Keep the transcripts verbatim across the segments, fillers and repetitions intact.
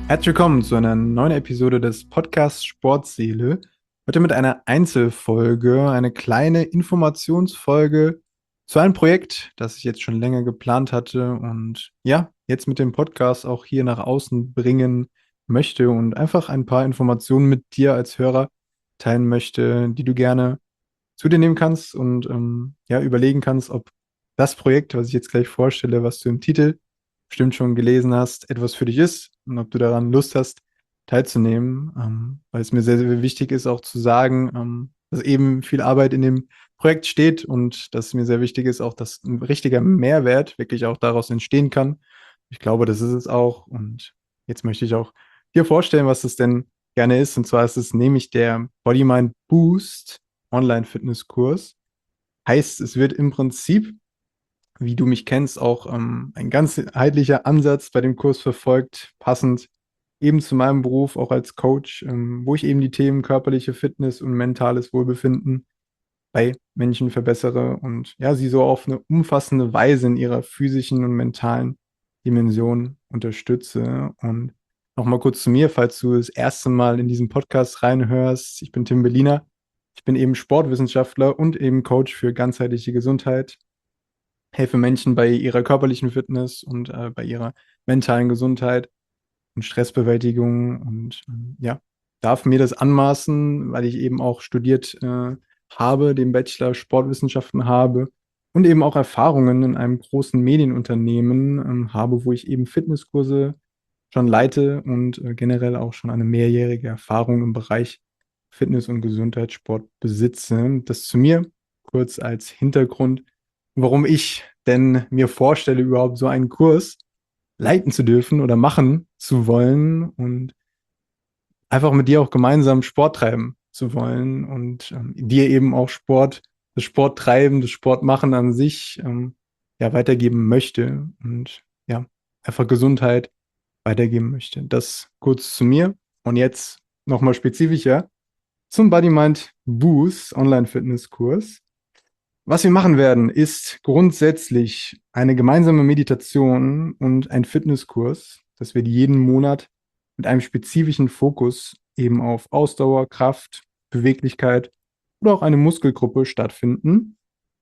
Herzlich willkommen zu einer neuen Episode des Podcasts Sportseele. Heute mit einer Einzelfolge, eine kleine Informationsfolge zu einem Projekt, das ich jetzt schon länger geplant hatte und ja, jetzt mit dem Podcast auch hier nach außen bringen möchte und einfach ein paar Informationen mit dir als Hörer teilen möchte, die du gerne zu dir nehmen kannst und ähm, ja, überlegen kannst, ob das Projekt, was ich jetzt gleich vorstelle, was du im Titel bestimmt schon gelesen hast, etwas für dich ist und ob du daran Lust hast, teilzunehmen, ähm, weil es mir sehr, sehr wichtig ist, auch zu sagen, ähm, dass eben viel Arbeit in dem Projekt steht und dass mir sehr wichtig ist, auch, dass ein richtiger Mehrwert wirklich auch daraus entstehen kann. Ich glaube, das ist es auch. Und jetzt möchte ich auch dir vorstellen, was es denn gerne ist. Und zwar ist es nämlich der Body Mind Boost Online-Fitnesskurs. Heißt, es wird im Prinzip, wie du mich kennst, auch ähm, ein ganzheitlicher Ansatz bei dem Kurs verfolgt, passend eben zu meinem Beruf, auch als Coach, ähm, wo ich eben die Themen körperliche Fitness und mentales Wohlbefinden bei Menschen verbessere und ja, sie so auf eine umfassende Weise in ihrer physischen und mentalen Dimension unterstütze. Und nochmal kurz zu mir, falls du das erste Mal in diesen Podcast reinhörst. Ich bin Tim Berliner. Ich bin eben Sportwissenschaftler und eben Coach für ganzheitliche Gesundheit, helfe Menschen bei ihrer körperlichen Fitness und äh, bei ihrer mentalen Gesundheit und Stressbewältigung und ähm, ja, darf mir das anmaßen, weil ich eben auch studiert äh, habe, den Bachelor Sportwissenschaften habe und eben auch Erfahrungen in einem großen Medienunternehmen ähm, habe, wo ich eben Fitnesskurse schon leite und äh, generell auch schon eine mehrjährige Erfahrung im Bereich Fitness- und Gesundheitssport besitze. Das zu mir kurz als Hintergrund, warum ich denn mir vorstelle, überhaupt so einen Kurs leiten zu dürfen oder machen zu wollen und einfach mit dir auch gemeinsam Sport treiben zu wollen und ähm, dir eben auch Sport, das Sporttreiben, das Sportmachen an sich ähm, ja weitergeben möchte und ja, einfach Gesundheit weitergeben möchte. Das kurz zu mir und jetzt nochmal spezifischer zum Body Mind Boost Online-Fitnesskurs. Was wir machen werden, ist grundsätzlich eine gemeinsame Meditation und ein Fitnesskurs, dass wir die jeden Monat mit einem spezifischen Fokus eben auf Ausdauer, Kraft, Beweglichkeit oder auch eine Muskelgruppe stattfinden.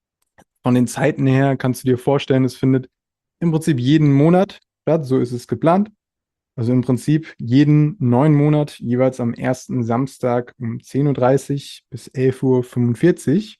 Von den Zeiten her kannst du dir vorstellen, es findet im Prinzip jeden Monat statt, so ist es geplant. Also im Prinzip jeden neuen Monat jeweils am ersten Samstag um zehn Uhr dreißig bis elf Uhr fünfundvierzig.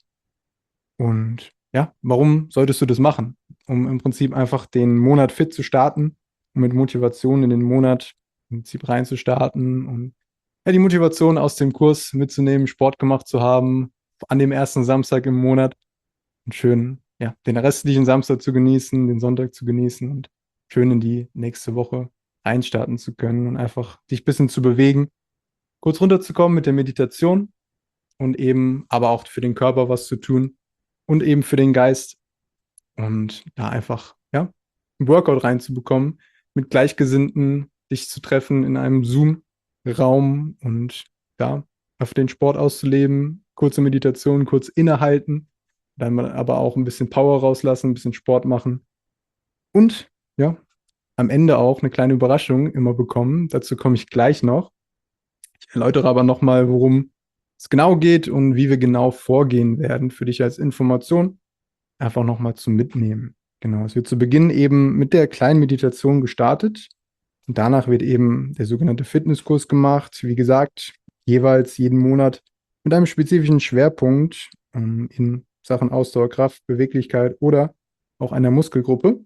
Und ja, warum solltest du das machen? Um im Prinzip einfach den Monat fit zu starten, um mit Motivation in den Monat im Prinzip reinzustarten und ja, die Motivation aus dem Kurs mitzunehmen, Sport gemacht zu haben, an dem ersten Samstag im Monat und schön, ja, den restlichen Samstag zu genießen, den Sonntag zu genießen und schön in die nächste Woche reinstarten zu können und einfach dich ein bisschen zu bewegen, kurz runterzukommen mit der Meditation und eben aber auch für den Körper was zu tun und eben für den Geist und da einfach, ja, ein Workout reinzubekommen, mit Gleichgesinnten dich zu treffen in einem Zoom-Raum und da auf den Sport auszuleben, kurze Meditation, kurz innehalten, dann mal aber auch ein bisschen Power rauslassen, ein bisschen Sport machen und ja, am Ende auch eine kleine Überraschung immer bekommen. Dazu komme ich gleich noch. Ich erläutere aber nochmal, worum es genau geht und wie wir genau vorgehen werden für dich als Information. Einfach nochmal zum Mitnehmen. Genau, es wird zu Beginn eben mit der kleinen Meditation gestartet. Und danach wird eben der sogenannte Fitnesskurs gemacht. Wie gesagt, jeweils jeden Monat mit einem spezifischen Schwerpunkt ähm, in Sachen Ausdauer, Kraft, Beweglichkeit oder auch einer Muskelgruppe.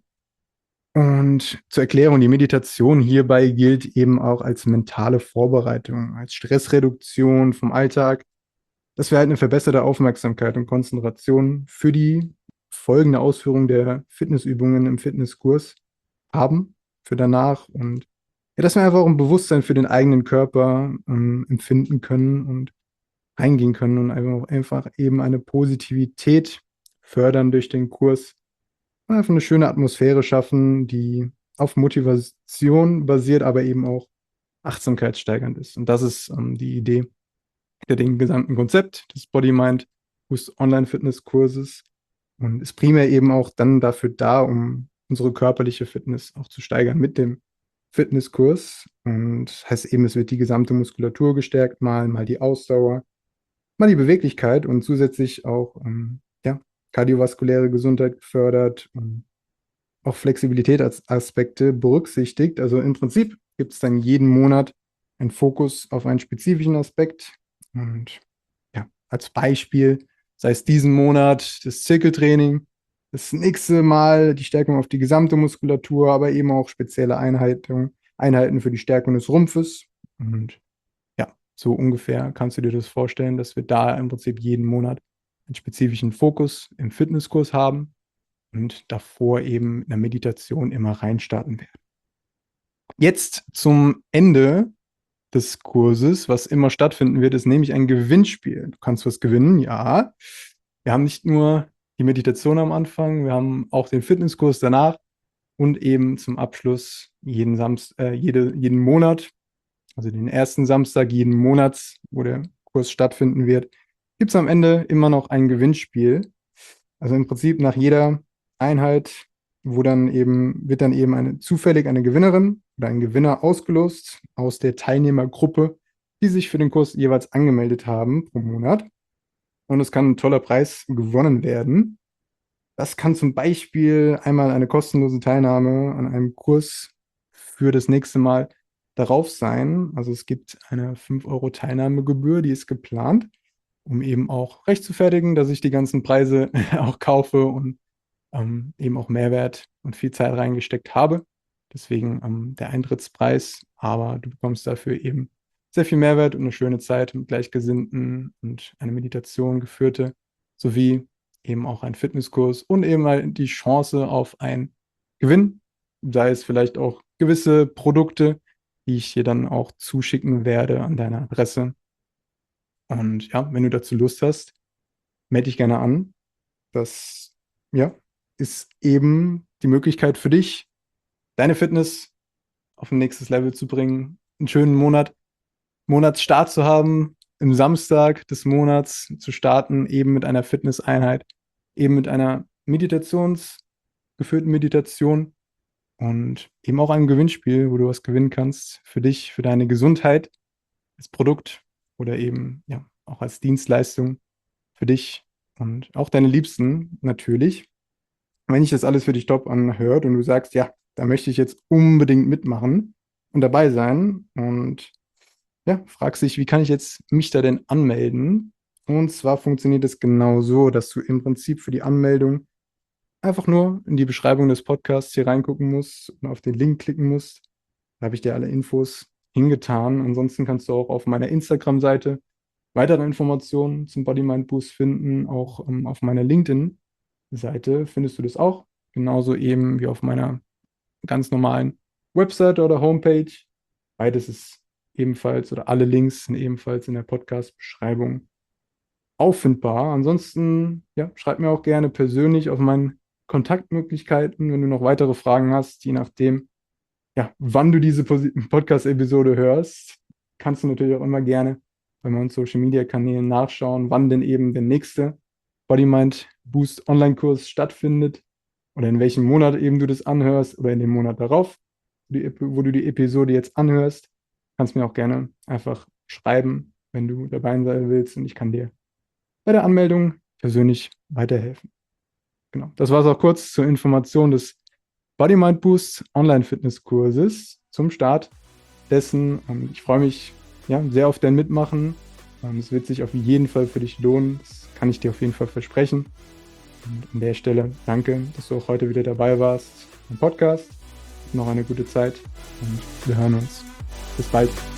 Und zur Erklärung, die Meditation hierbei gilt eben auch als mentale Vorbereitung, als Stressreduktion vom Alltag, dass wir halt eine verbesserte Aufmerksamkeit und Konzentration für die folgende Ausführung der Fitnessübungen im Fitnesskurs haben, für danach und ja, dass wir einfach auch ein Bewusstsein für den eigenen Körper ähm, empfinden können und reingehen können und einfach, einfach eben eine Positivität fördern durch den Kurs und einfach eine schöne Atmosphäre schaffen, die auf Motivation basiert, aber eben auch achtsamkeitssteigernd ist. Und das ist ähm, die Idee hinter dem gesamten Konzept des Body Mind Boost Online Fitness Kurses und ist primär eben auch dann dafür da, um unsere körperliche Fitness auch zu steigern mit dem Fitnesskurs. Und heißt eben, es wird die gesamte Muskulatur gestärkt, mal, mal die Ausdauer, mal die Beweglichkeit und zusätzlich auch ähm, ja, kardiovaskuläre Gesundheit gefördert und auch Flexibilität als Aspekte berücksichtigt. Also im Prinzip gibt es dann jeden Monat einen Fokus auf einen spezifischen Aspekt. Und ja, als Beispiel, sei es diesen Monat das Zirkeltraining, das nächste Mal die Stärkung auf die gesamte Muskulatur, aber eben auch spezielle Einheiten, Einheiten für die Stärkung des Rumpfes. Und ja, so ungefähr kannst du dir das vorstellen, dass wir da im Prinzip jeden Monat einen spezifischen Fokus im Fitnesskurs haben und davor eben in der Meditation immer reinstarten werden. Jetzt zum Ende des Kurses, was immer stattfinden wird, ist nämlich ein Gewinnspiel. Du kannst was gewinnen, ja. Wir haben nicht nur die Meditation am Anfang, wir haben auch den Fitnesskurs danach und eben zum Abschluss jeden, Samst äh, jede, jeden Monat, also den ersten Samstag jeden Monats, wo der Kurs stattfinden wird, gibt es am Ende immer noch ein Gewinnspiel. Also im Prinzip nach jeder Einheit, wo dann eben, wird dann eben eine zufällig eine Gewinnerin oder ein Gewinner ausgelost aus der Teilnehmergruppe, die sich für den Kurs jeweils angemeldet haben pro Monat. Und es kann ein toller Preis gewonnen werden. Das kann zum Beispiel einmal eine kostenlose Teilnahme an einem Kurs für das nächste Mal darauf sein. Also es gibt eine fünf Euro Teilnahmegebühr, die ist geplant, um eben auch rechtfertigen, dass ich die ganzen Preise auch kaufe und ähm, eben auch Mehrwert und viel Zeit reingesteckt habe. Deswegen ähm, der Eintrittspreis, aber du bekommst dafür eben sehr viel Mehrwert und eine schöne Zeit mit Gleichgesinnten und eine Meditation geführte, sowie eben auch ein Fitnesskurs und eben mal die Chance auf einen Gewinn, sei es vielleicht auch gewisse Produkte, die ich dir dann auch zuschicken werde an deine Adresse. Und ja, wenn du dazu Lust hast, melde dich gerne an. Das, ja, ist eben die Möglichkeit für dich, deine Fitness auf ein nächstes Level zu bringen, einen schönen Monat, Monatsstart zu haben, im Samstag des Monats zu starten, eben mit einer Fitnesseinheit, eben mit einer Meditations, geführten Meditation und eben auch einem Gewinnspiel, wo du was gewinnen kannst für dich, für deine Gesundheit, als Produkt oder eben ja auch als Dienstleistung für dich und auch deine Liebsten natürlich. Wenn sich das alles für dich top anhört und du sagst, ja, da möchte ich jetzt unbedingt mitmachen und dabei sein und ja, fragst dich, wie kann ich jetzt mich da denn anmelden? Und zwar funktioniert es genau so, dass du im Prinzip für die Anmeldung einfach nur in die Beschreibung des Podcasts hier reingucken musst und auf den Link klicken musst. Da habe ich dir alle Infos hingetan. Ansonsten kannst du auch auf meiner Instagram-Seite weitere Informationen zum Body Mind Boost finden. Auch ähm, auf meiner LinkedIn-Seite findest du das auch. Genauso eben wie auf meiner ganz normalen Website oder Homepage. Beides ist ebenfalls oder alle Links sind ebenfalls in der Podcast-Beschreibung auffindbar. Ansonsten, ja, schreib mir auch gerne persönlich auf meinen Kontaktmöglichkeiten, wenn du noch weitere Fragen hast, je nachdem, ja, wann du diese Podcast-Episode hörst, kannst du natürlich auch immer gerne bei meinen Social-Media-Kanälen nachschauen, wann denn eben der nächste Body Mind Boost Online-Kurs stattfindet oder in welchem Monat eben du das anhörst oder in dem Monat darauf, wo du die Episode jetzt anhörst. Kannst mir auch gerne einfach schreiben, wenn du dabei sein willst und ich kann dir bei der Anmeldung persönlich weiterhelfen. Genau. Das war es auch kurz zur Information des Body Mind Boost Online-Fitness-Kurses zum Start dessen. Und ich freue mich ja, sehr auf dein Mitmachen. Und es wird sich auf jeden Fall für dich lohnen. Das kann ich dir auf jeden Fall versprechen. Und an der Stelle danke, dass du auch heute wieder dabei warst im Podcast. Noch eine gute Zeit und wir hören uns. Bis bald.